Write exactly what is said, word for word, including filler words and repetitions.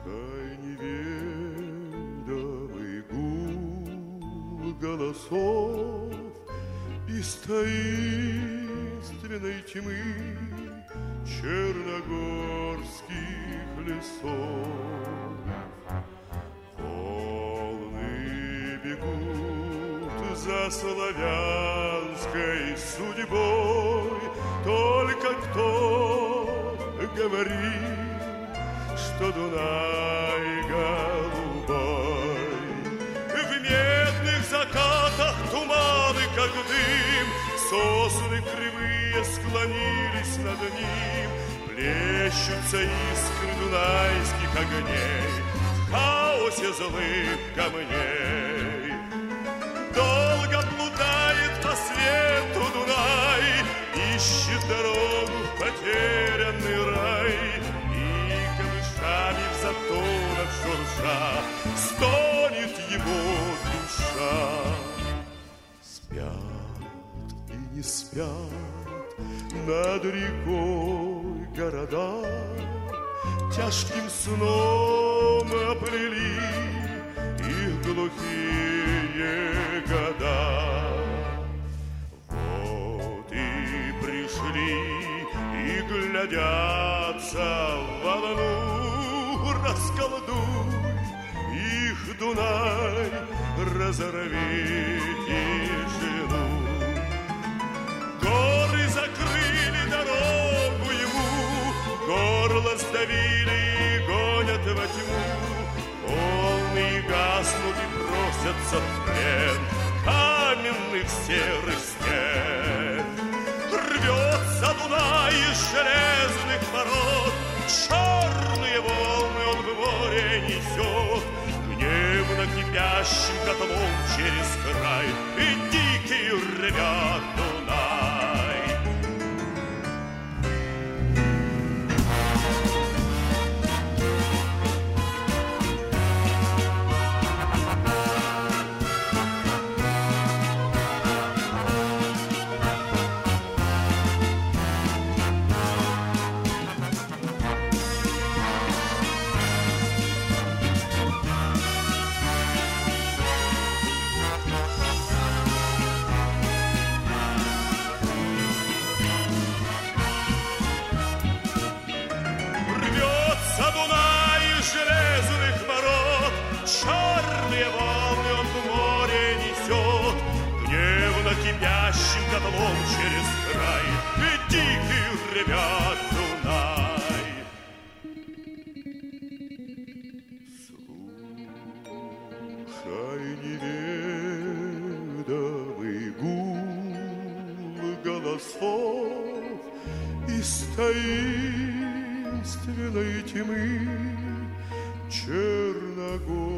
Слушай неведомый гул голосов из таинственной тьмы черногорских лесов. Волны бегут за славянской судьбой, только кто говорит, что Дунай голубой. В медных закатах туманы, как дым, сосны кривые склонились над ним, плещутся искры дунайских огней в хаосе злых камней. Долго блудает по свету Дунай, ищет дорогу в потерянный рай, и камышами в затонах шурша стонет его душа. Спят и не спят над рекой города, тяжким сном оплели их глухие года. Вот и пришли и глядятся в волну, расколдуй их, Дунай, разорви тишину. Горы закрыли дорогу ему, горло сдавили и гонят во тьму. Волны гаснут и просятся в плен каменных серых стен. Рвется Дунай из железных ворот, черные волны он в море несет, гневно кипящим котлом через край, и дикий ревет Дунай. Железных ворот черные волны он в море несет, гневно кипящим котлом через край, и дикий ревет Дунай. Слушай неведомый гул голосов из таинственной тьмы черногорских